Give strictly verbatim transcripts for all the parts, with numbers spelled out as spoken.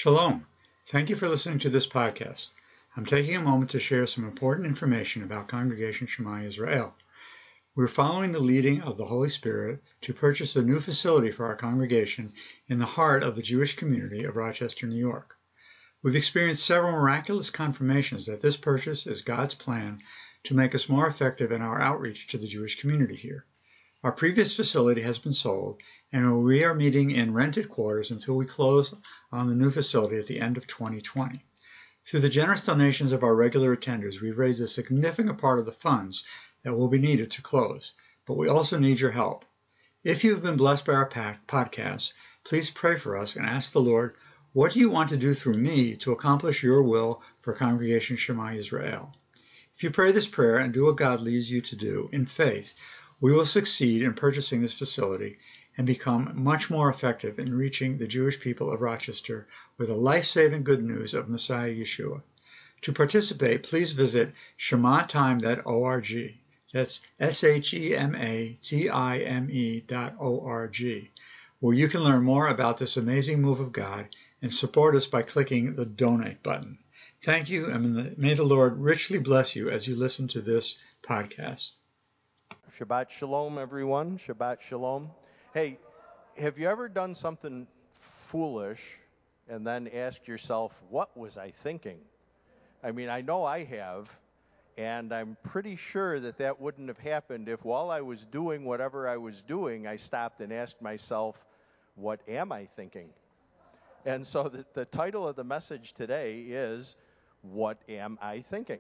Shalom. Thank you for listening to this podcast. I'm taking a moment to share some important information about Congregation Shema Yisrael. We're following the leading of the Holy Spirit to purchase a new facility for our congregation in the heart of the Jewish community of Rochester, New York. We've experienced several miraculous confirmations that this purchase is God's plan to make us more effective in our outreach to the Jewish community here. Our previous facility has been sold, and we are meeting in rented quarters until we close on the new facility at the end of twenty twenty. Through the generous donations of our regular attenders, we've raised a significant part of the funds that will be needed to close, but we also need your help. If you've been blessed by our podcast, please pray for us and ask the Lord, what do you want to do through me to accomplish your will for Congregation Shema Yisrael? If you pray this prayer and do what God leads you to do in faith, we will succeed in purchasing this facility and become much more effective in reaching the Jewish people of Rochester with the life-saving good news of Messiah Yeshua. To participate, please visit shema time dot org. That's S H E M A T I M E dot O R G, where you can learn more about this amazing move of God and support us by clicking the donate button. Thank you, and may the Lord richly bless you as you listen to this podcast. Shabbat Shalom, everyone. Shabbat Shalom. Hey, have you ever done something foolish and then asked yourself, what was I thinking? I mean, I know I have, and I'm pretty sure that that wouldn't have happened if while I was doing whatever I was doing, I stopped and asked myself, what am I thinking? And so the, the title of the message today is, What Am I Thinking?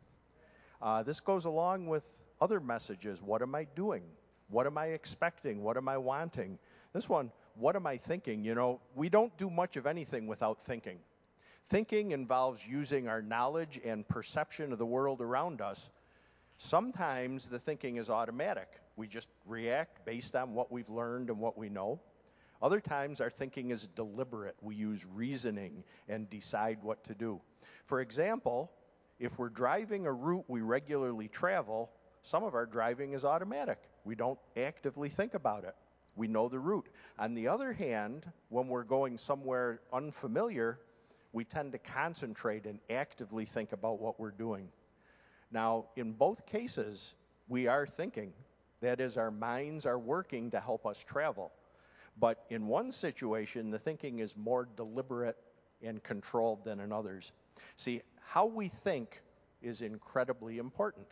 Uh, this goes along with other messages. What am I doing? What am I expecting? What am I wanting? This one, what am I thinking? You know, we don't do much of anything without thinking. Thinking involves using our knowledge and perception of the world around us. Sometimes the thinking is automatic. We just react based on what we've learned and what we know. Other times our thinking is deliberate. We use reasoning and decide what to do. For example, if we're driving a route we regularly travel, some of our driving is automatic. We don't actively think about it. We know the route. On the other hand, when we're going somewhere unfamiliar, we tend to concentrate and actively think about what we're doing. Now, in both cases, we are thinking. That is, our minds are working to help us travel. But in one situation, the thinking is more deliberate and controlled than in others. See, how we think is incredibly important.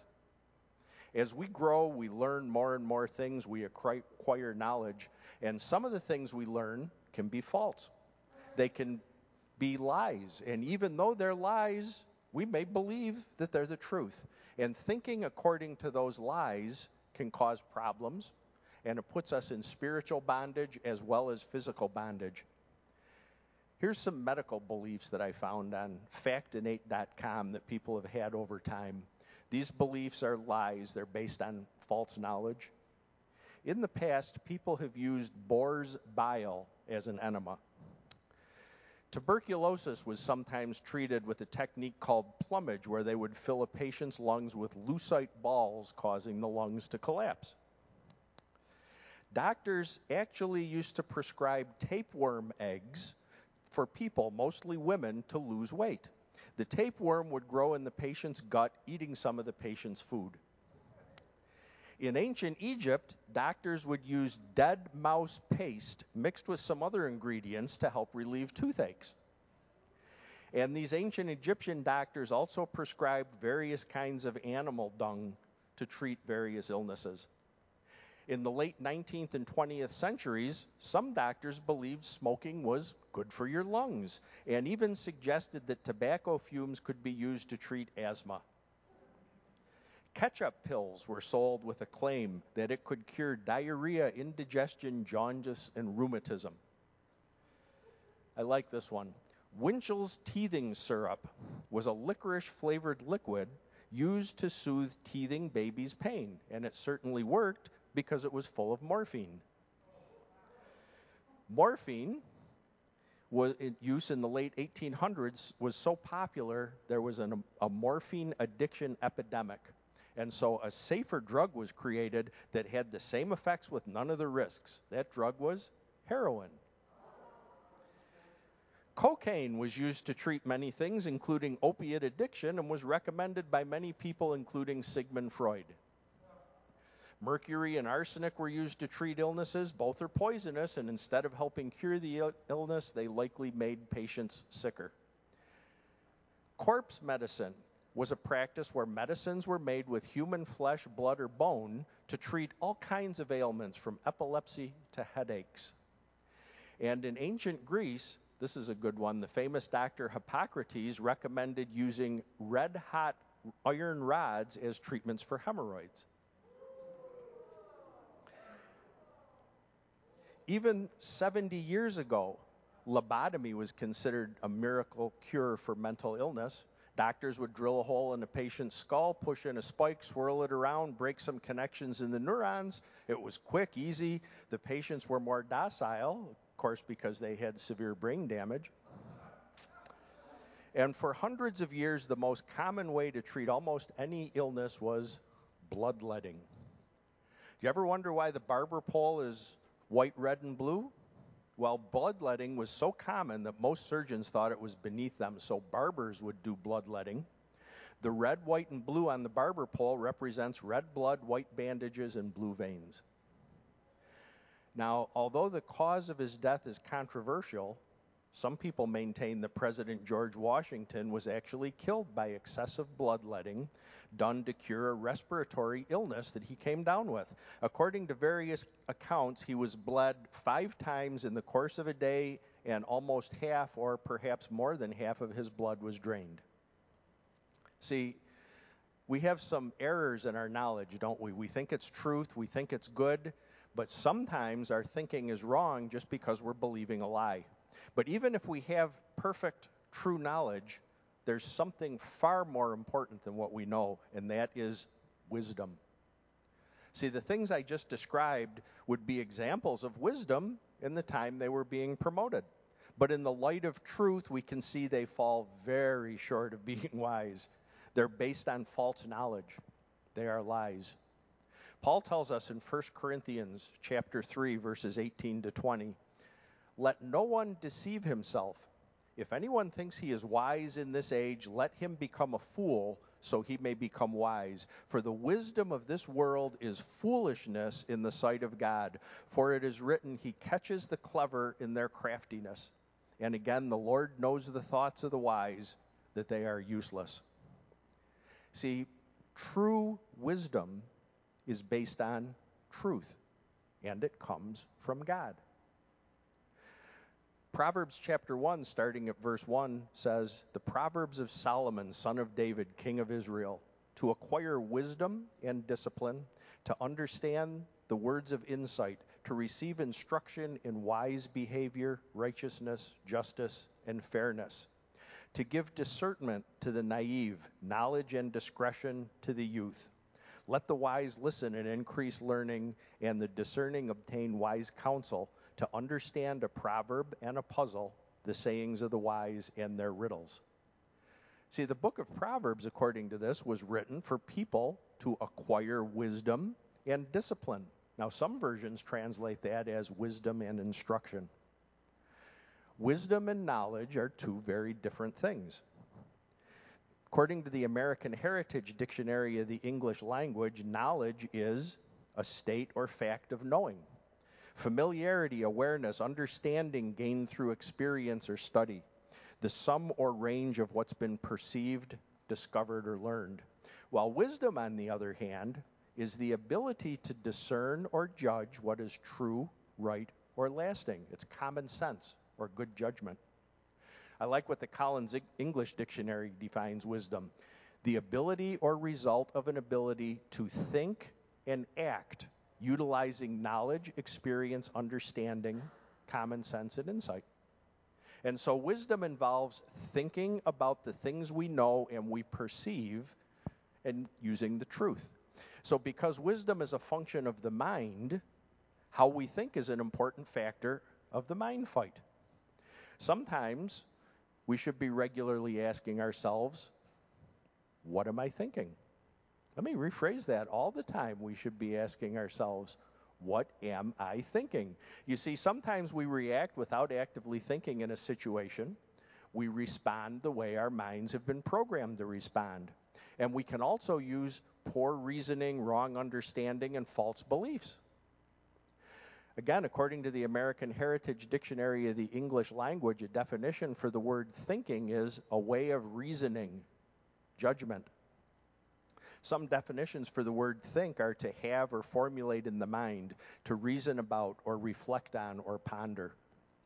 As we grow, we learn more and more things, we acquire knowledge, and some of the things we learn can be false. They can be lies, and even though they're lies, we may believe that they're the truth. And thinking according to those lies can cause problems, and it puts us in spiritual bondage as well as physical bondage. Here's some medical beliefs that I found on factinate dot com that people have had over time. These beliefs are lies. They're based on false knowledge. In the past, people have used boar's bile as an enema. Tuberculosis was sometimes treated with a technique called plumage, where they would fill a patient's lungs with lucite balls, causing the lungs to collapse. Doctors actually used to prescribe tapeworm eggs for people, mostly women, to lose weight. The tapeworm would grow in the patient's gut, eating some of the patient's food. In ancient Egypt, doctors would use dead mouse paste mixed with some other ingredients to help relieve toothaches. And these ancient Egyptian doctors also prescribed various kinds of animal dung to treat various illnesses. In the late nineteenth and twentieth centuries, some doctors believed smoking was good for your lungs and even suggested that tobacco fumes could be used to treat asthma. Ketchup pills were sold with a claim that it could cure diarrhea, indigestion, jaundice, and rheumatism. I like this one. Winchell's teething syrup was a licorice-flavored liquid used to soothe teething babies' pain, and it certainly worked because it was full of morphine. Morphine was in use in the late eighteen hundreds was so popular there was an, a morphine addiction epidemic. And so a safer drug was created that had the same effects with none of the risks. That drug was heroin. Cocaine was used to treat many things, including opiate addiction, and was recommended by many people, including Sigmund Freud. Mercury and arsenic were used to treat illnesses. Both are poisonous, and instead of helping cure the il- illness, they likely made patients sicker. Corpse medicine was a practice where medicines were made with human flesh, blood, or bone to treat all kinds of ailments, from epilepsy to headaches. And in ancient Greece, this is a good one, the famous doctor Hippocrates recommended using red-hot iron rods as treatments for hemorrhoids. Even seventy years ago, lobotomy was considered a miracle cure for mental illness. Doctors would drill a hole in a patient's skull, push in a spike, swirl it around, break some connections in the neurons. It was quick, easy. The patients were more docile, of course, because they had severe brain damage. And for hundreds of years, the most common way to treat almost any illness was bloodletting. Do you ever wonder why the barber pole is white, red, and blue? Well, bloodletting was so common that most surgeons thought it was beneath them, so barbers would do bloodletting. The red, white, and blue on the barber pole represents red blood, white bandages, and blue veins. Now, although the cause of his death is controversial, some people maintain that President George Washington was actually killed by excessive bloodletting done to cure a respiratory illness that he came down with. According to various accounts, he was bled five times in the course of a day, and almost half, or perhaps more than half, of his blood was drained. See, we have some errors in our knowledge, don't we? We think it's truth, we think it's good, but sometimes our thinking is wrong just because we're believing a lie. But even if we have perfect, true knowledge, there's something far more important than what we know, and that is wisdom. See, the things I just described would be examples of wisdom in the time they were being promoted. But in the light of truth, we can see they fall very short of being wise. They're based on false knowledge. They are lies. Paul tells us in First Corinthians chapter three, verses eighteen to twenty, "Let no one deceive himself. If anyone thinks he is wise in this age, let him become a fool, so he may become wise. For the wisdom of this world is foolishness in the sight of God. For it is written, he catches the clever in their craftiness. And again, the Lord knows the thoughts of the wise, that they are useless." See, true wisdom is based on truth, and it comes from God. Proverbs chapter one, starting at verse one, says, "The Proverbs of Solomon, son of David, king of Israel, to acquire wisdom and discipline, to understand the words of insight, to receive instruction in wise behavior, righteousness, justice, and fairness, to give discernment to the naive, knowledge and discretion to the youth. Let the wise listen and increase learning, and the discerning obtain wise counsel, to understand a proverb and a puzzle, the sayings of the wise and their riddles." See, the book of Proverbs, according to this, was written for people to acquire wisdom and discipline. Now, some versions translate that as wisdom and instruction. Wisdom and knowledge are two very different things. According to the American Heritage Dictionary of the English Language, knowledge is a state or fact of knowing. Familiarity, awareness, understanding gained through experience or study. The sum or range of what's been perceived, discovered, or learned. While wisdom, on the other hand, is the ability to discern or judge what is true, right, or lasting. It's common sense or good judgment. I like what the Collins English Dictionary defines wisdom: the ability or result of an ability to think and act, utilizing knowledge, experience, understanding, common sense, and insight. And so wisdom involves thinking about the things we know and we perceive and using the truth. So because wisdom is a function of the mind, how we think is an important factor of the mind fight. Sometimes we should be regularly asking ourselves, what am I thinking? Let me rephrase that. All the time we should be asking ourselves, what am I thinking? You see, sometimes we react without actively thinking in a situation. We respond the way our minds have been programmed to respond. And we can also use poor reasoning, wrong understanding, and false beliefs. Again, according to the American Heritage Dictionary of the English Language, a definition for the word thinking is a way of reasoning, judgment. Some definitions for the word think are to have or formulate in the mind, to reason about or reflect on or ponder.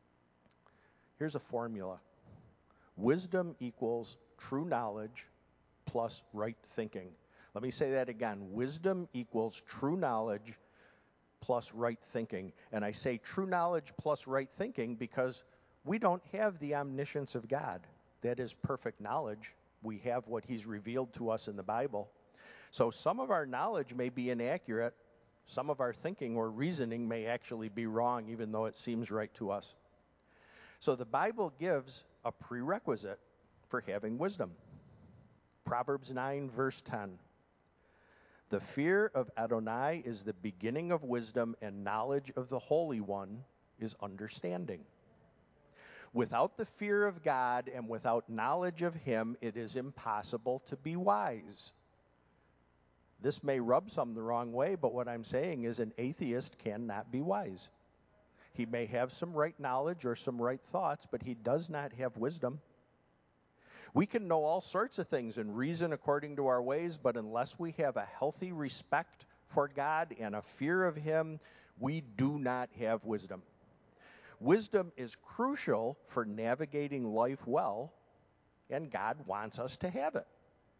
Here's a formula. Wisdom equals true knowledge plus right thinking. Let me say that again. Wisdom equals true knowledge plus right thinking. And I say true knowledge plus right thinking because we don't have the omniscience of God. That is perfect knowledge. We have what he's revealed to us in the Bible. So some of our knowledge may be inaccurate. Some of our thinking or reasoning may actually be wrong, even though it seems right to us. So the Bible gives a prerequisite for having wisdom. Proverbs nine, verse ten. The fear of Adonai is the beginning of wisdom, and knowledge of the Holy One is understanding. Without the fear of God and without knowledge of him, it is impossible to be wise. This may rub some the wrong way, but what I'm saying is an atheist cannot be wise. He may have some right knowledge or some right thoughts, but he does not have wisdom. We can know all sorts of things and reason according to our ways, but unless we have a healthy respect for God and a fear of him, we do not have wisdom. Wisdom is crucial for navigating life well, and God wants us to have it.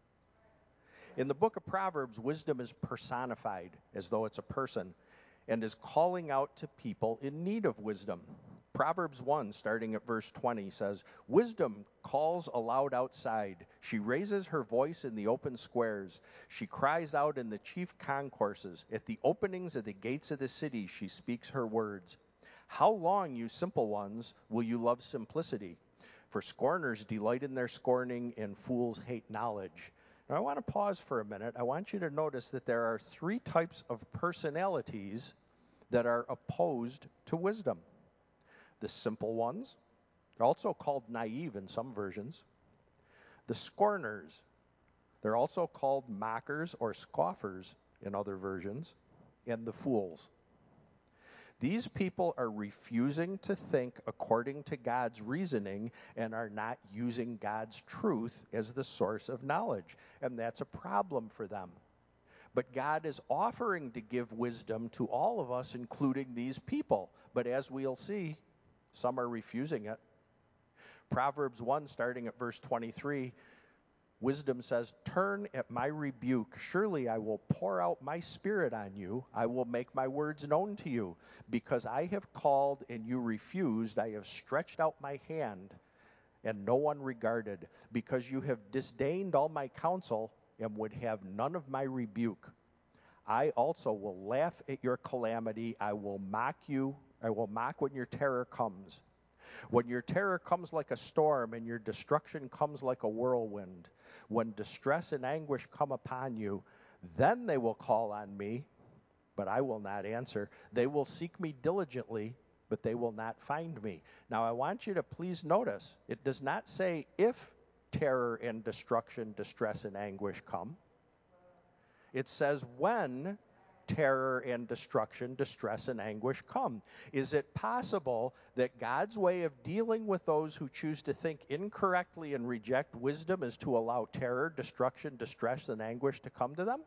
In the book of Proverbs, wisdom is personified as though it's a person and is calling out to people in need of wisdom. Proverbs one, starting at verse twenty, says, "Wisdom calls aloud outside. She raises her voice in the open squares. She cries out in the chief concourses. At the openings of the gates of the city, she speaks her words. How long, you simple ones, will you love simplicity? For scorners delight in their scorning, and fools hate knowledge." Now, I want to pause for a minute. I want you to notice that there are three types of personalities that are opposed to wisdom. The simple ones, they're also called naive in some versions. The scorners, they're also called mockers or scoffers in other versions. And the fools. These people are refusing to think according to God's reasoning and are not using God's truth as the source of knowledge. And that's a problem for them. But God is offering to give wisdom to all of us, including these people. But as we'll see, some are refusing it. Proverbs one, starting at verse twenty-three, wisdom says, "Turn at my rebuke. Surely I will pour out my spirit on you. I will make my words known to you. Because I have called and you refused, I have stretched out my hand and no one regarded. Because you have disdained all my counsel and would have none of my rebuke. I also will laugh at your calamity. I will mock you. I will mock when your terror comes. When your terror comes like a storm and your destruction comes like a whirlwind, when distress and anguish come upon you, then they will call on me, but I will not answer. They will seek me diligently, but they will not find me." Now, I want you to please notice, it does not say if terror and destruction, distress and anguish come. It says when terror and destruction, distress and anguish come. Is it possible that God's way of dealing with those who choose to think incorrectly and reject wisdom is to allow terror, destruction, distress and anguish to come to them?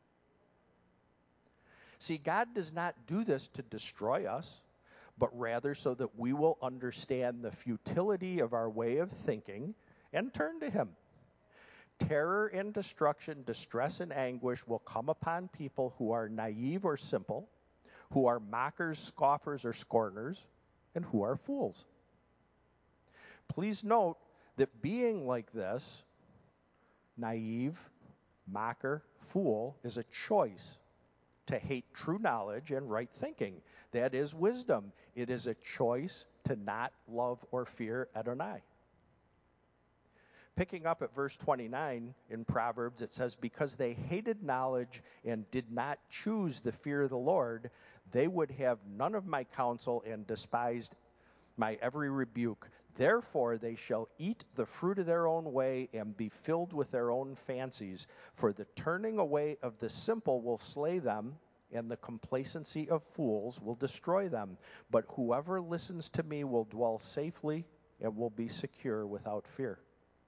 See, God does not do this to destroy us, but rather so that we will understand the futility of our way of thinking and turn to him. Terror and destruction, distress and anguish will come upon people who are naive or simple, who are mockers, scoffers, or scorners, and who are fools. Please note that being like this, naive, mocker, fool, is a choice to hate true knowledge and right thinking. That is wisdom. It is a choice to not love or fear Adonai. Picking up at verse twenty-nine in Proverbs, it says, "Because they hated knowledge and did not choose the fear of the Lord, they would have none of my counsel and despised my every rebuke. Therefore they shall eat the fruit of their own way and be filled with their own fancies. For the turning away of the simple will slay them, and the complacency of fools will destroy them. But whoever listens to me will dwell safely and will be secure without fear.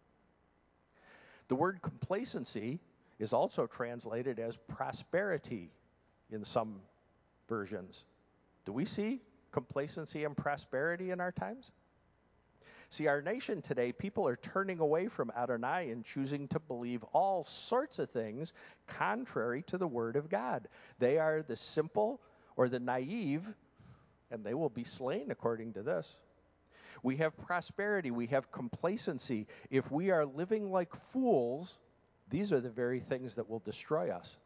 The word complacency is also translated as prosperity in some versions. Do we see complacency and prosperity in our times? See, our nation today, people are turning away from Adonai and choosing to believe all sorts of things contrary to the Word of God. They are the simple or the naive, and they will be slain according to this. We have prosperity, we have complacency. If we are living like fools, these are the very things that will destroy us.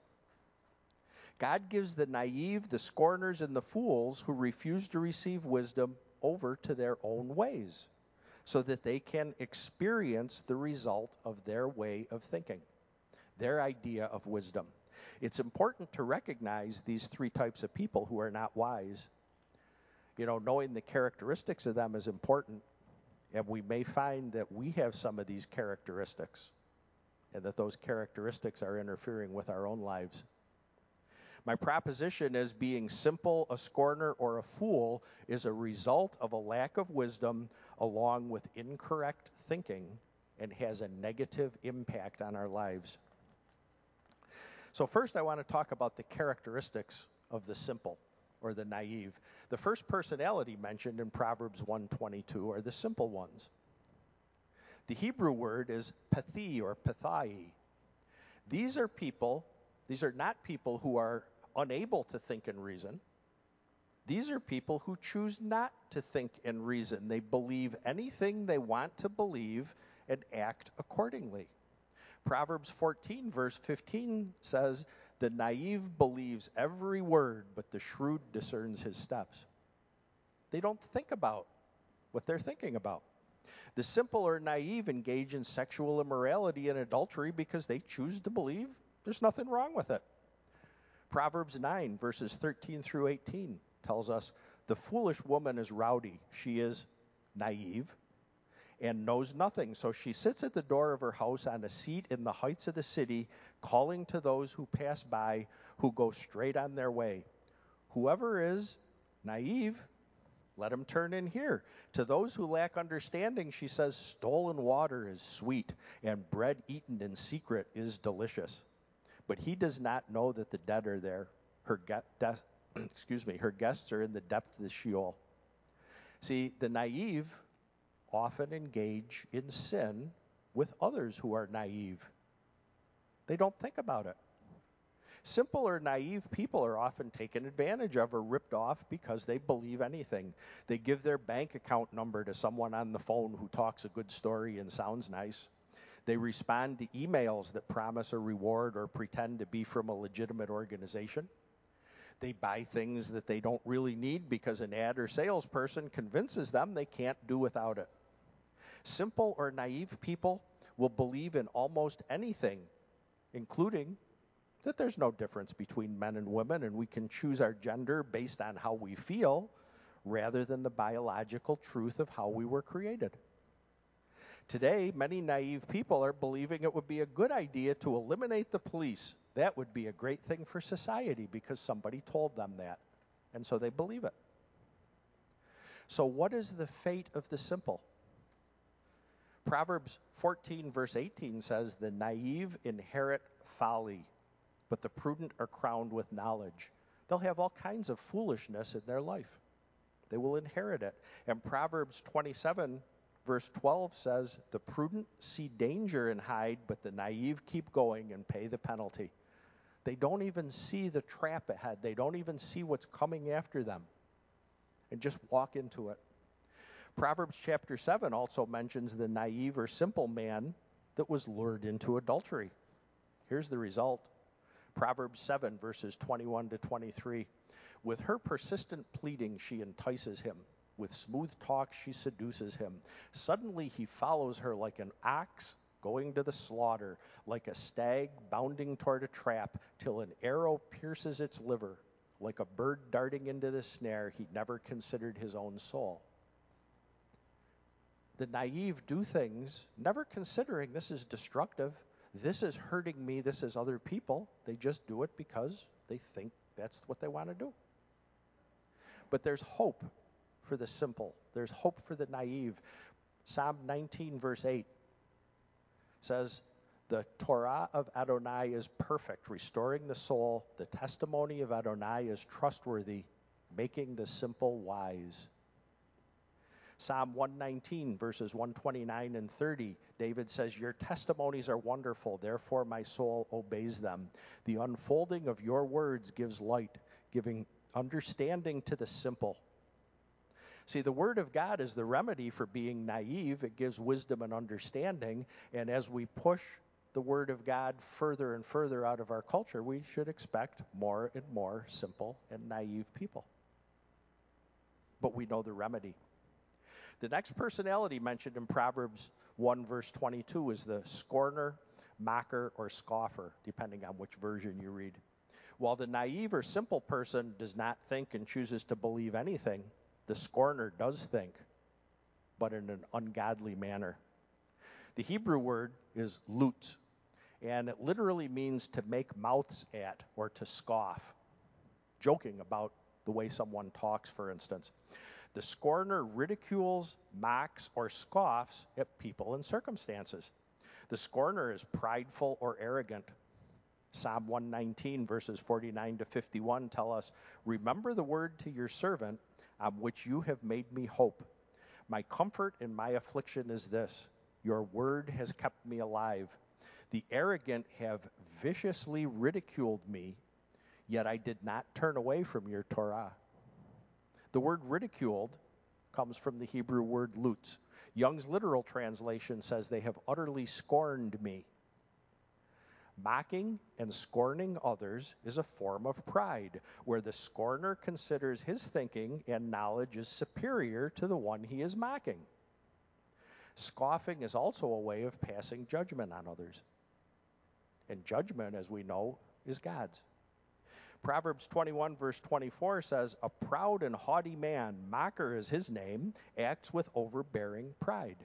God gives the naive, the scorners, and the fools who refuse to receive wisdom over to their own ways, so that they can experience the result of their way of thinking, their idea of wisdom. It's important to recognize these three types of people who are not wise. You know, knowing the characteristics of them is important, and we may find that we have some of these characteristics, and that those characteristics are interfering with our own lives. My proposition is being simple, a scorner, or a fool is a result of a lack of wisdom along with incorrect thinking and has a negative impact on our lives. So first I want to talk about the characteristics of the simple or the naive. The first personality mentioned in Proverbs one twenty-two are the simple ones. The Hebrew word is pathi or pathai. These are people, these are not people who are unable to think and reason. These are people who choose not to think and reason. They believe anything they want to believe and act accordingly. Proverbs fourteen, verse fifteen says, "The naive believes every word, but the shrewd discerns his steps." They don't think about what they're thinking about. The simple or naive engage in sexual immorality and adultery because they choose to believe there's nothing wrong with it. Proverbs nine, verses thirteen through eighteen tells us, "The foolish woman is rowdy. She is naive and knows nothing. So she sits at the door of her house on a seat in the heights of the city, calling to those who pass by, who go straight on their way. Whoever is naive, let him turn in here. To those who lack understanding, she says, stolen water is sweet, and bread eaten in secret is delicious. But he does not know that the dead are there. Her ge- de- excuse me, her guests are in the depth of the Sheol." See, the naive often engage in sin with others who are naive. They don't think about it. Simple or naive people are often taken advantage of or ripped off because they believe anything. They give their bank account number to someone on the phone who talks a good story and sounds nice. They respond to emails that promise a reward or pretend to be from a legitimate organization. They buy things that they don't really need because an ad or salesperson convinces them they can't do without it. Simple or naive people will believe in almost anything, including that there's no difference between men and women and we can choose our gender based on how we feel rather than the biological truth of how we were created. Today, many naive people are believing it would be a good idea to eliminate the police. That would be a great thing for society because somebody told them that, and so they believe it. So what is the fate of the simple? Proverbs fourteen, verse eighteen says, "The naive inherit folly, but the prudent are crowned with knowledge." They'll have all kinds of foolishness in their life. They will inherit it. And Proverbs twenty-seven, verse twelve says, "The prudent see danger and hide, but the naive keep going and pay the penalty." They don't even see the trap ahead. They don't even see what's coming after them and just walk into it. Proverbs chapter seven also mentions the naive or simple man that was lured into adultery. Here's the result. Proverbs seven, verses twenty-one to twenty-three. "With her persistent pleading, she entices him. With smooth talk, she seduces him. Suddenly he follows her like an ox going to the slaughter, like a stag bounding toward a trap, till an arrow pierces its liver. Like a bird darting into the snare, he never considered his own soul." The naive do things never considering this is destructive, this is hurting me, this is other people. They just do it because they think that's what they want to do. But there's hope for the simple. There's hope for the naive. Psalm nineteen, verse eight says, the Torah of Adonai is perfect, restoring the soul. The testimony of Adonai is trustworthy, making the simple wise. Psalm one nineteen, verses one twenty-nine and thirty, David says, your testimonies are wonderful, therefore my soul obeys them. The unfolding of your words gives light, giving understanding to the simple. See, the Word of God is the remedy for being naive. It gives wisdom and understanding, and as we push the Word of God further and further out of our culture, we should expect more and more simple and naive people. But we know the remedy. The next personality mentioned in Proverbs one, verse twenty-two is the scorner, mocker, or scoffer, depending on which version you read. While the naive or simple person does not think and chooses to believe anything, the scorner does think, but in an ungodly manner. The Hebrew word is lut, and it literally means to make mouths at or to scoff, joking about the way someone talks, for instance. The scorner ridicules, mocks, or scoffs at people and circumstances. The scorner is prideful or arrogant. Psalm one nineteen, verses forty-nine to fifty-one tell us, remember the word to your servant, on which you have made me hope. My comfort in my affliction is this, your word has kept me alive. The arrogant have viciously ridiculed me, yet I did not turn away from your Torah. The word ridiculed comes from the Hebrew word lutz. Young's literal translation says they have utterly scorned me. Mocking and scorning others is a form of pride, where the scorner considers his thinking and knowledge is superior to the one he is mocking. Scoffing is also a way of passing judgment on others. And judgment, as we know, is God's. Proverbs twenty-one, verse twenty-four says, a proud and haughty man, mocker is his name, acts with overbearing pride.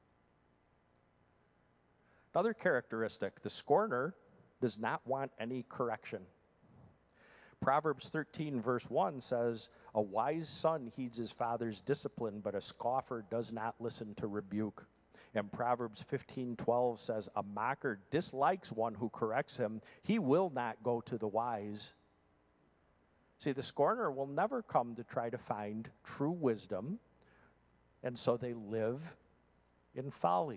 Another characteristic, the scorner does not want any correction. Proverbs thirteen, verse one says, a wise son heeds his father's discipline, but a scoffer does not listen to rebuke. And Proverbs fifteen, twelve says, a mocker dislikes one who corrects him. He will not go to the wise. See, the scorner will never come to try to find true wisdom, and so they live in folly.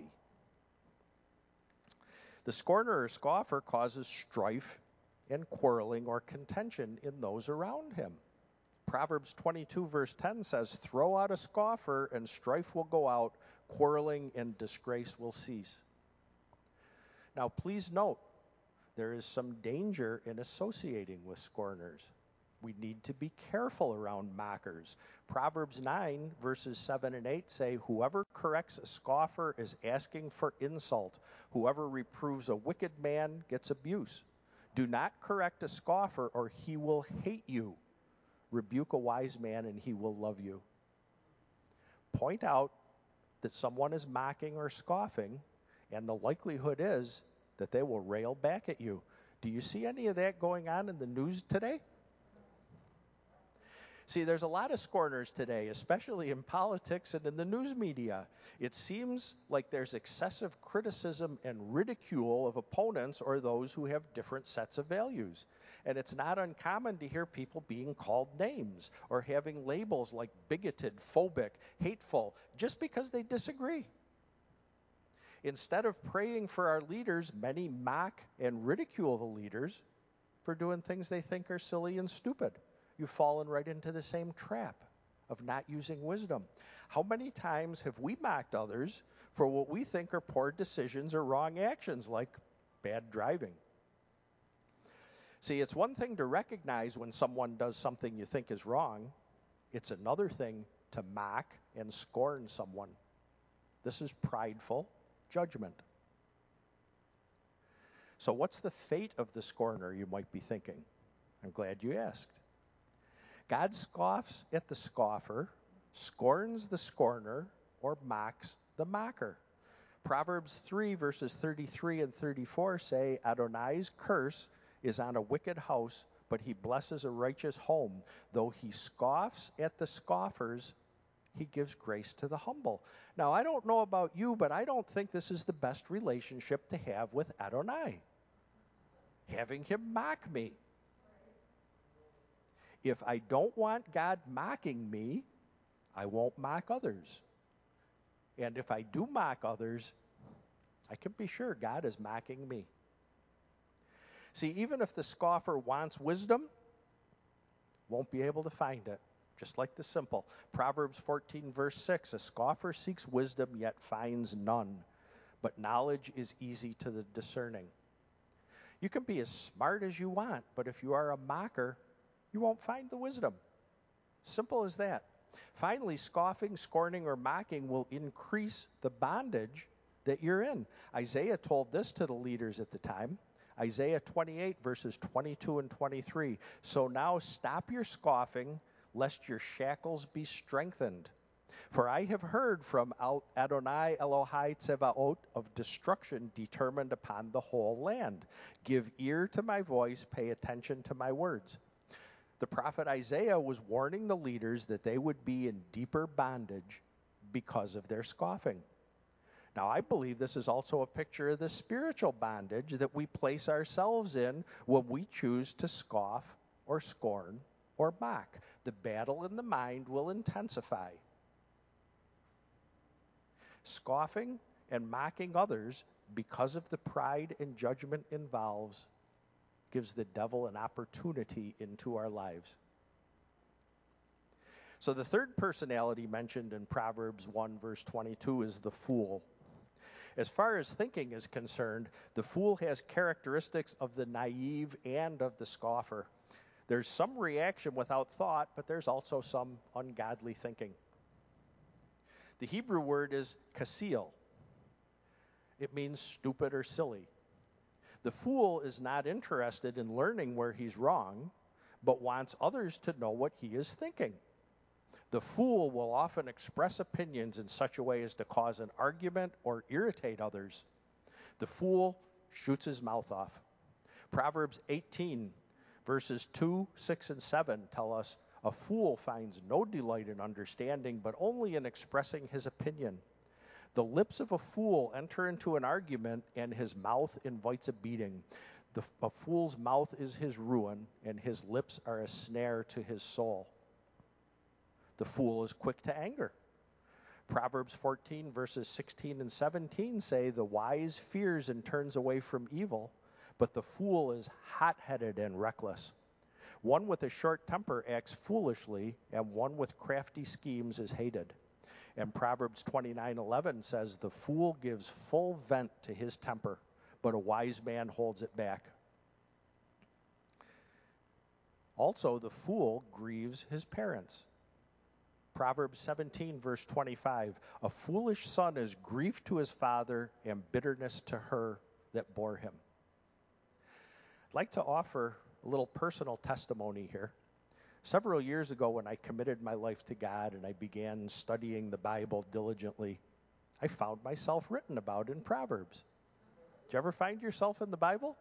The scorner or scoffer causes strife and quarreling or contention in those around him. Proverbs twenty-two, verse ten says, throw out a scoffer and strife will go out, quarreling and disgrace will cease. Now, please note, there is some danger in associating with scorners. We need to be careful around mockers. Proverbs nine, verses seven and eight say, whoever corrects a scoffer is asking for insult. Whoever reproves a wicked man gets abuse. Do not correct a scoffer or he will hate you. Rebuke a wise man and he will love you. Point out that someone is mocking or scoffing, and the likelihood is that they will rail back at you. Do you see any of that going on in the news today? See, there's a lot of scorners today, especially in politics and in the news media. It seems like there's excessive criticism and ridicule of opponents or those who have different sets of values. And it's not uncommon to hear people being called names or having labels like bigoted, phobic, hateful, just because they disagree. Instead of praying for our leaders, many mock and ridicule the leaders for doing things they think are silly and stupid. You've fallen right into the same trap of not using wisdom. How many times have we mocked others for what we think are poor decisions or wrong actions, like bad driving? See, it's one thing to recognize when someone does something you think is wrong. It's another thing to mock and scorn someone. This is prideful judgment. So what's the fate of the scorner, you might be thinking? I'm glad you asked. God scoffs at the scoffer, scorns the scorner, or or mocks the mocker. Proverbs three, verses thirty-three and thirty-four say, Adonai's curse is on a wicked house, but he blesses a righteous home. Though he scoffs at the scoffers, he gives grace to the humble. Now, I don't know about you, but I don't think this is the best relationship to have with Adonai, having him mock me. If I don't want God mocking me, I won't mock others. And if I do mock others, I can be sure God is mocking me. See, even if the scoffer wants wisdom, won't be able to find it. Just like the simple. Proverbs fourteen, verse six, a scoffer seeks wisdom, yet finds none. But knowledge is easy to the discerning. You can be as smart as you want, but if you are a mocker, you won't find the wisdom. Simple as that. Finally, scoffing, scorning, or mocking will increase the bondage that you're in. Isaiah told this to the leaders at the time. Isaiah twenty-eight, verses twenty-two and twenty-three. So now stop your scoffing, lest your shackles be strengthened. For I have heard from Adonai Elohai Tsevaot of destruction determined upon the whole land. Give ear to my voice, pay attention to my words. The prophet Isaiah was warning the leaders that they would be in deeper bondage because of their scoffing. Now, I believe this is also a picture of the spiritual bondage that we place ourselves in when we choose to scoff or scorn or mock. The battle in the mind will intensify. Scoffing and mocking others because of the pride and judgment involves gives the devil an opportunity into our lives. So the third personality mentioned in Proverbs one, verse twenty-two is the fool. As far as thinking is concerned, the fool has characteristics of the naive and of the scoffer. There's some reaction without thought, but there's also some ungodly thinking. The Hebrew word is kasil. It means stupid or silly. The fool is not interested in learning where he's wrong, but wants others to know what he is thinking. The fool will often express opinions in such a way as to cause an argument or irritate others. The fool shoots his mouth off. Proverbs eighteen, verses two, six, and seven tell us, a fool finds no delight in understanding, but only in expressing his opinion. The lips of a fool enter into an argument, and his mouth invites a beating. The, a fool's mouth is his ruin, and his lips are a snare to his soul. The fool is quick to anger. Proverbs fourteen, verses sixteen and seventeen say, the wise fears and turns away from evil, but the fool is hot-headed and reckless. One with a short temper acts foolishly, and one with crafty schemes is hated. And Proverbs twenty-nine eleven says, the fool gives full vent to his temper, but a wise man holds it back. Also, the fool grieves his parents. Proverbs seventeen, verse twenty-five, a foolish son is grief to his father and bitterness to her that bore him. I'd like to offer a little personal testimony here. Several years ago, when I committed my life to God and I began studying the Bible diligently, I found myself written about in Proverbs. Did you ever find yourself in the Bible?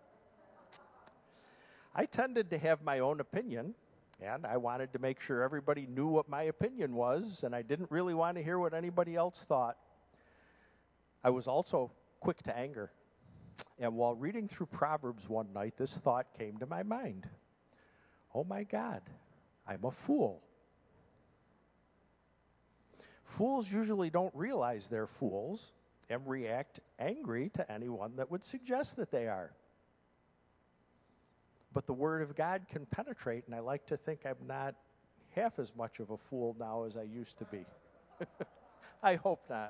I tended to have my own opinion, and I wanted to make sure everybody knew what my opinion was, and I didn't really want to hear what anybody else thought. I was also quick to anger. And while reading through Proverbs one night, this thought came to my mind. Oh my God, I'm a fool. Fools usually don't realize they're fools and react angry to anyone that would suggest that they are. But the Word of God can penetrate, and I like to think I'm not half as much of a fool now as I used to be. I hope not.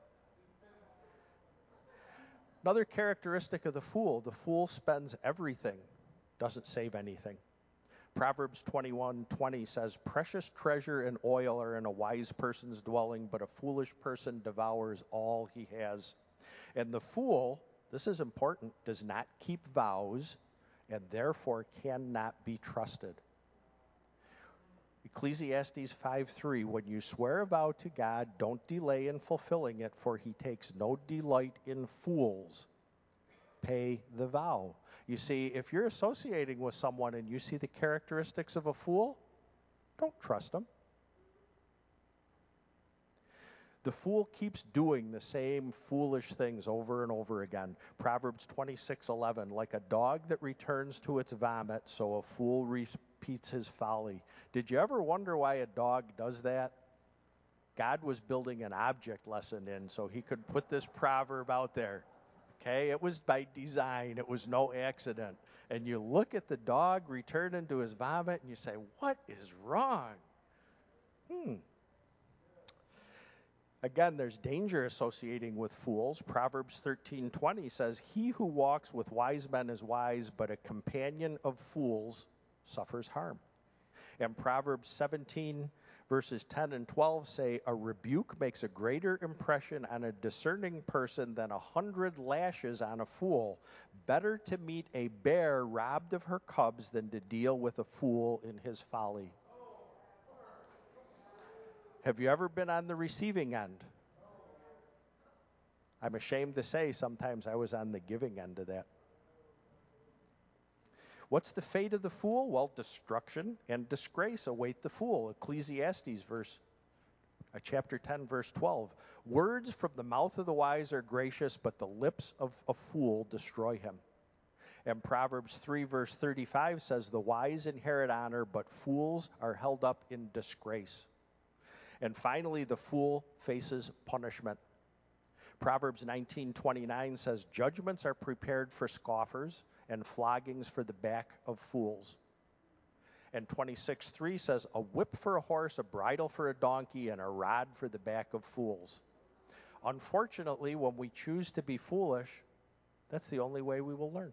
Another characteristic of the fool, the fool spends everything, doesn't save anything. Proverbs twenty-one twenty says, precious treasure and oil are in a wise person's dwelling, but a foolish person devours all he has. And the fool, this is important, does not keep vows, and therefore cannot be trusted. Ecclesiastes five three, when you swear a vow to God, don't delay in fulfilling it, for he takes no delight in fools. Pay the vow. You see, if you're associating with someone and you see the characteristics of a fool, don't trust them. The fool keeps doing the same foolish things over and over again. Proverbs twenty-six eleven, like a dog that returns to its vomit, so a fool repeats his folly. Did you ever wonder why a dog does that? God was building an object lesson in so he could put this proverb out there. Okay, it was by design. It was no accident. And you look at the dog returning to his vomit and you say, what is wrong? Hmm. Again, there's danger associating with fools. Proverbs thirteen twenty says, he who walks with wise men is wise, but a companion of fools suffers harm. And Proverbs seventeen verses ten and twelve say, a rebuke makes a greater impression on a discerning person than a hundred lashes on a fool. Better to meet a bear robbed of her cubs than to deal with a fool in his folly. Have you ever been on the receiving end? I'm ashamed to say sometimes I was on the giving end of that. What's the fate of the fool? Well, destruction and disgrace await the fool. Ecclesiastes verse, uh, chapter ten, verse twelve. Words from the mouth of the wise are gracious, but the lips of a fool destroy him. And Proverbs three, verse thirty-five says, the wise inherit honor, but fools are held up in disgrace. And finally, the fool faces punishment. Proverbs nineteen twenty-nine says, judgments are prepared for scoffers and floggings for the back of fools. And twenty-six three says, a whip for a horse, a bridle for a donkey, and a rod for the back of fools. Unfortunately, when we choose to be foolish, that's the only way we will learn.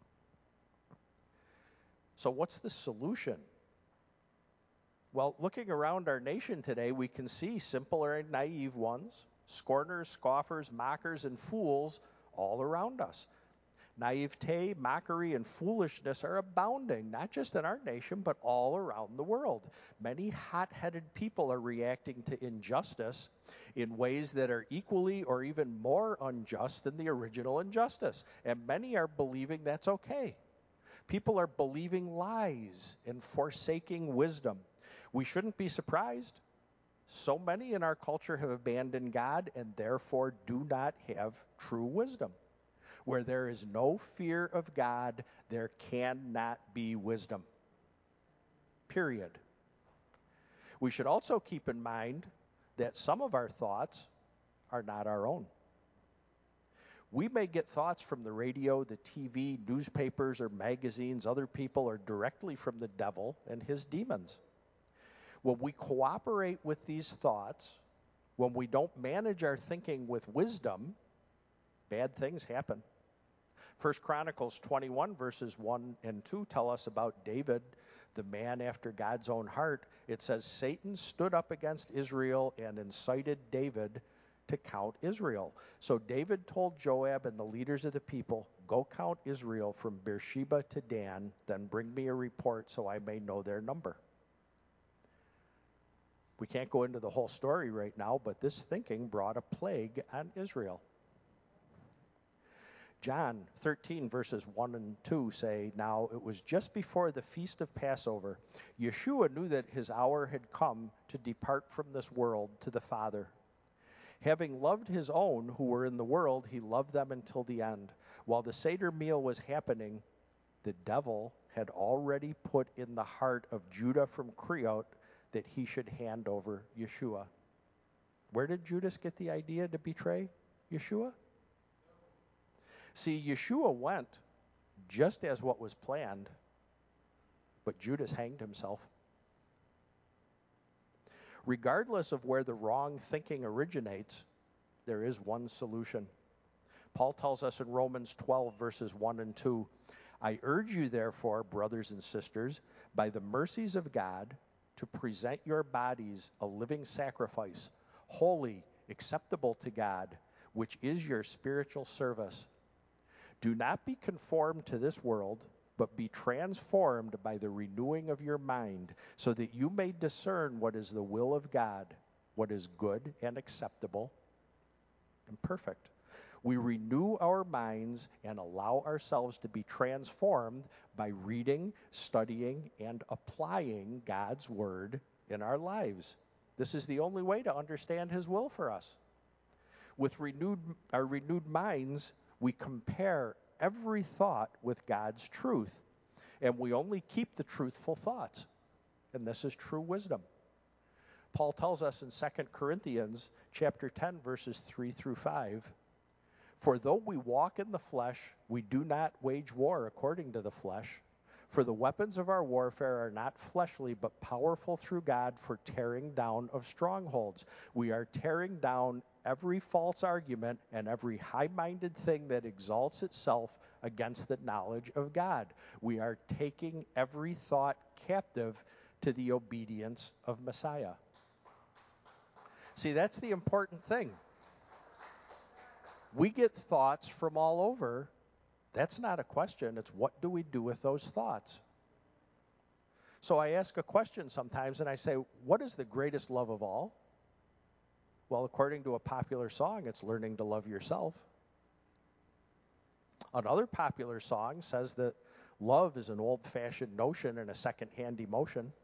So what's the solution? Well, looking around our nation today, we can see simple and naive ones, scorners, scoffers, mockers, and fools all around us. Naivete, mockery, and foolishness are abounding, not just in our nation, but all around the world. Many hot-headed people are reacting to injustice in ways that are equally or even more unjust than the original injustice. And many are believing that's okay. People are believing lies and forsaking wisdom. We shouldn't be surprised. So many in our culture have abandoned God and therefore do not have true wisdom. Where there is no fear of God, there cannot be wisdom. Period. We should also keep in mind that some of our thoughts are not our own. We may get thoughts from the radio, the T V, newspapers, or magazines, other people, or directly from the devil and his demons. When we cooperate with these thoughts, when we don't manage our thinking with wisdom, bad things happen. First Chronicles twenty-one verses one and two tell us about David, the man after God's own heart. It says, Satan stood up against Israel and incited David to count Israel. So David told Joab and the leaders of the people, go count Israel from Beersheba to Dan, then bring me a report so I may know their number. We can't go into the whole story right now, but this thinking brought a plague on Israel. John thirteen verses one and two say, now it was just before the feast of Passover. Yeshua knew that his hour had come to depart from this world to the Father. Having loved his own who were in the world, he loved them until the end. While the Seder meal was happening, the devil had already put in the heart of Judah from Creote that he should hand over Yeshua. Where did Judas get the idea to betray Yeshua? See, Yeshua went just as what was planned, but Judas hanged himself. Regardless of where the wrong thinking originates, there is one solution. Paul tells us in Romans twelve, verses one and two, I urge you, therefore, brothers and sisters, by the mercies of God, to present your bodies a living sacrifice, holy, acceptable to God, which is your spiritual service. Do not be conformed to this world, but be transformed by the renewing of your mind, so that you may discern what is the will of God, what is good and acceptable and perfect. We renew our minds and allow ourselves to be transformed by reading, studying, and applying God's word in our lives. This is the only way to understand his will for us. With renewed, our renewed minds, we compare every thought with God's truth, and we only keep the truthful thoughts. And this is true wisdom. Paul tells us in Second Corinthians chapter ten, verses three through five, for though we walk in the flesh, we do not wage war according to the flesh. For the weapons of our warfare are not fleshly, but powerful through God for tearing down of strongholds. We are tearing down every false argument and every high-minded thing that exalts itself against the knowledge of God. We are taking every thought captive to the obedience of Messiah. See, that's the important thing. We get thoughts from all over. That's not a question. It's what do we do with those thoughts? So I ask a question sometimes and I say, what is the greatest love of all? Well, according to a popular song, it's learning to love yourself. Another popular song says that love is an old-fashioned notion and a second-hand emotion.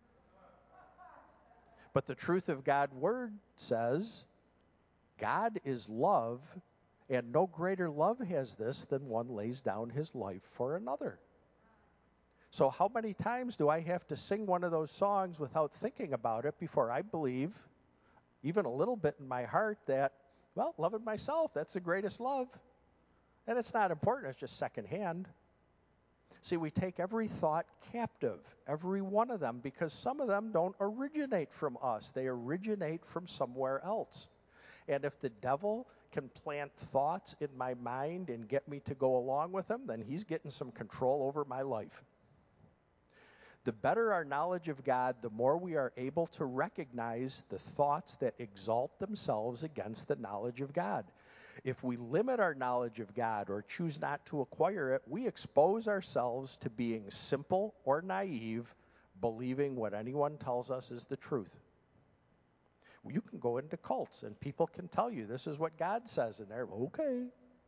But the truth of God's word says, God is love, and no greater love has this than one lays down his life for another. So how many times do I have to sing one of those songs without thinking about it before I believe, even a little bit in my heart, that, well, loving myself, that's the greatest love. And it's not important, it's just secondhand. See, we take every thought captive, every one of them, because some of them don't originate from us. They originate from somewhere else. And if the devil can plant thoughts in my mind and get me to go along with them, then he's getting some control over my life. The better our knowledge of God, the more we are able to recognize the thoughts that exalt themselves against the knowledge of God. If we limit our knowledge of God or choose not to acquire it, we expose ourselves to being simple or naive, believing what anyone tells us is the truth. You can go into cults and people can tell you this is what God says, and they're okay.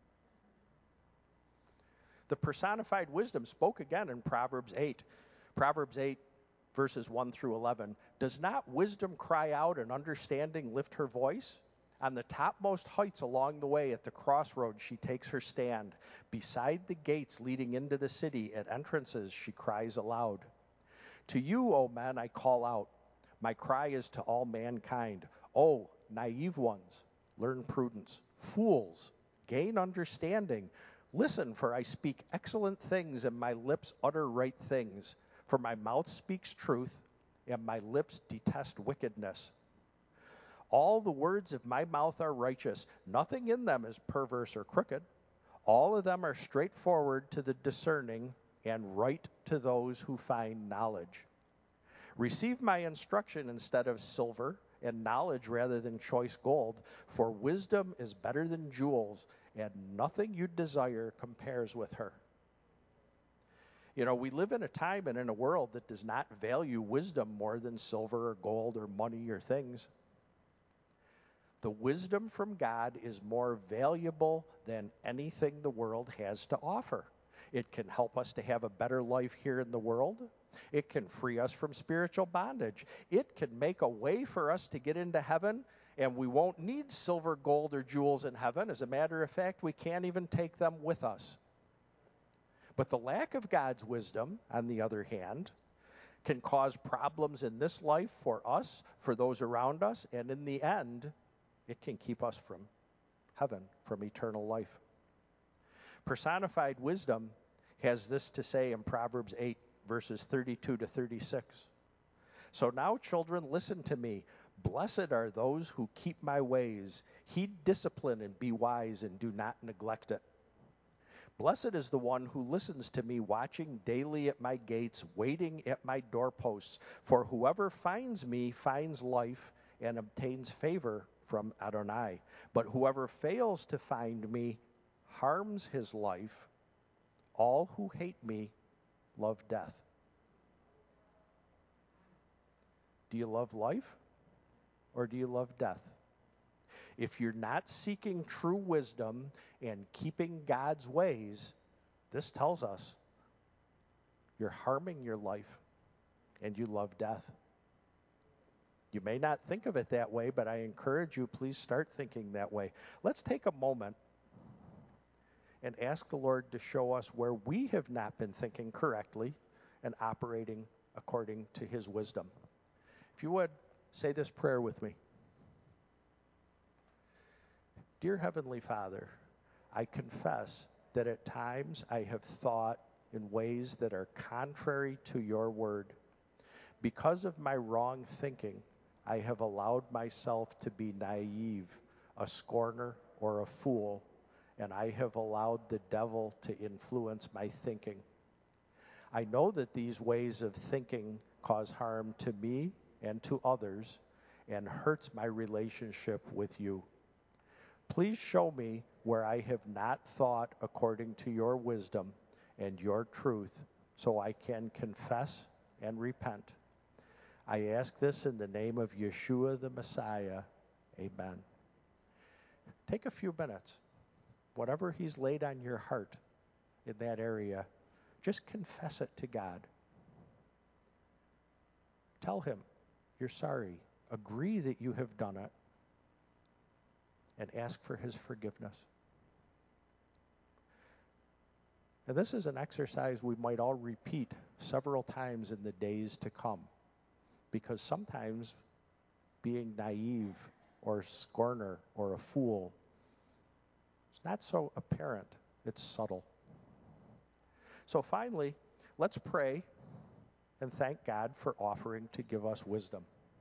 The personified wisdom spoke again in Proverbs eight. Proverbs eight, verses one through eleven. Does not wisdom cry out and understanding lift her voice? On the topmost heights along the way at the crossroads she takes her stand. Beside the gates leading into the city, at entrances she cries aloud. To you, O men, I call out. My cry is to all mankind. O naive ones, learn prudence. Fools, gain understanding. Listen, for I speak excellent things, and my lips utter right things. For my mouth speaks truth, and my lips detest wickedness. All the words of my mouth are righteous. Nothing in them is perverse or crooked. All of them are straightforward to the discerning and right to those who find knowledge. Receive my instruction instead of silver, and knowledge rather than choice gold, for wisdom is better than jewels, and nothing you desire compares with her. You know, we live in a time and in a world that does not value wisdom more than silver or gold or money or things. The wisdom from God is more valuable than anything the world has to offer. It can help us to have a better life here in the world. It can free us from spiritual bondage. It can make a way for us to get into heaven, and we won't need silver, gold, or jewels in heaven. As a matter of fact, we can't even take them with us. But the lack of God's wisdom, on the other hand, can cause problems in this life for us, for those around us, and in the end, it can keep us from heaven, from eternal life. Personified wisdom has this to say in Proverbs eight, verses thirty-two to thirty-six. So now, children, listen to me. Blessed are those who keep my ways. Heed discipline and be wise, and do not neglect it. Blessed is the one who listens to me, watching daily at my gates, waiting at my doorposts. For whoever finds me finds life and obtains favor from Adonai. But whoever fails to find me harms his life. All who hate me love death? Do you love life or do you love death? If you're not seeking true wisdom and keeping God's ways, this tells us you're harming your life and you love death. You may not think of it that way, but I encourage you, please start thinking that way. Let's take a moment and ask the Lord to show us where we have not been thinking correctly and operating according to his wisdom. If you would, say this prayer with me. Dear Heavenly Father, I confess that at times I have thought in ways that are contrary to your word. Because of my wrong thinking, I have allowed myself to be naive, a scorner, or a fool, and I have allowed the devil to influence my thinking. I know that these ways of thinking cause harm to me and to others and hurts my relationship with you. Please show me where I have not thought according to your wisdom and your truth, so I can confess and repent. I ask this in the name of Yeshua the Messiah. Amen. Take a few minutes. Whatever he's laid on your heart in that area, just confess it to God. Tell him you're sorry. Agree that you have done it. And ask for his forgiveness. And this is an exercise we might all repeat several times in the days to come. Because sometimes being naive or a scorner or a fool is not so apparent. It's subtle. So finally, let's pray and thank God for offering to give us wisdom.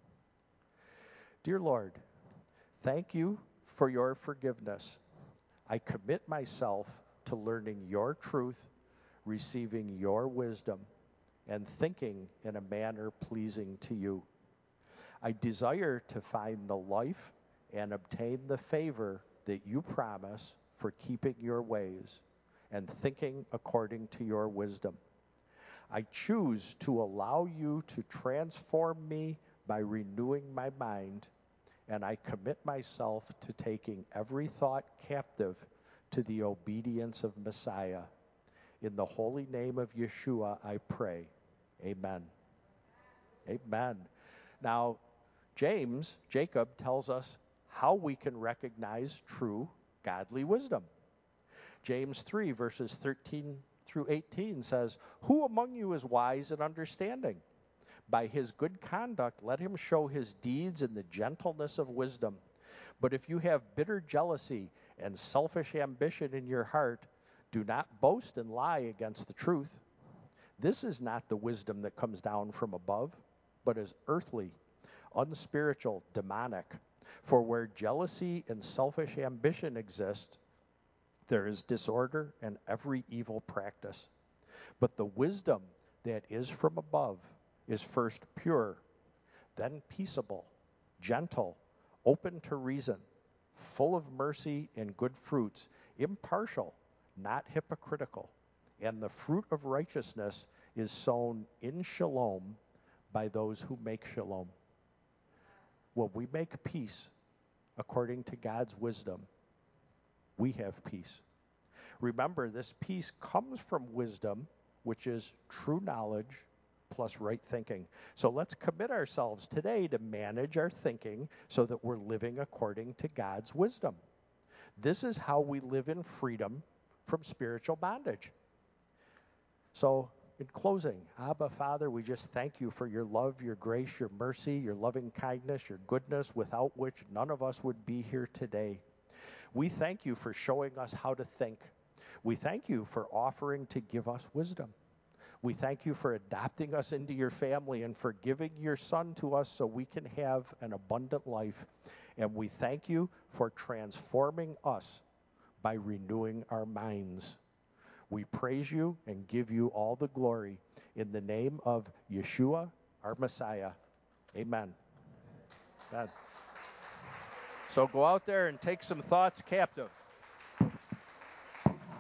Dear Lord, thank you for your forgiveness. I commit myself to learning your truth, receiving your wisdom, and thinking in a manner pleasing to you. I desire to find the life and obtain the favor that you promise for keeping your ways and thinking according to your wisdom. I choose to allow you to transform me by renewing my mind, and I commit myself to taking every thought captive to the obedience of Messiah. In the holy name of Yeshua, I pray. Amen. Amen. Now, James, Jacob, tells us how we can recognize true godly wisdom. James three, verses thirteen through eighteen says, "Who among you is wise and understanding? By his good conduct, let him show his deeds in the gentleness of wisdom. But if you have bitter jealousy and selfish ambition in your heart, do not boast and lie against the truth. This is not the wisdom that comes down from above, but is earthly, unspiritual, demonic. For where jealousy and selfish ambition exist, there is disorder and every evil practice. But the wisdom that is from above is first pure, then peaceable, gentle, open to reason, full of mercy and good fruits, impartial, not hypocritical. And the fruit of righteousness is sown in shalom by those who make shalom." When we make peace according to God's wisdom, we have peace. Remember, this peace comes from wisdom, which is true knowledge plus right thinking. So let's commit ourselves today to manage our thinking so that we're living according to God's wisdom. This is how we live in freedom from spiritual bondage. So, in closing, Abba, Father, we just thank you for your love, your grace, your mercy, your loving kindness, your goodness, without which none of us would be here today. We thank you for showing us how to think. We thank you for offering to give us wisdom. We thank you for adopting us into your family and for giving your Son to us so we can have an abundant life. And we thank you for transforming us by renewing our minds. We praise you and give you all the glory in the name of Yeshua, our Messiah. Amen. Amen. So go out there and take some thoughts captive.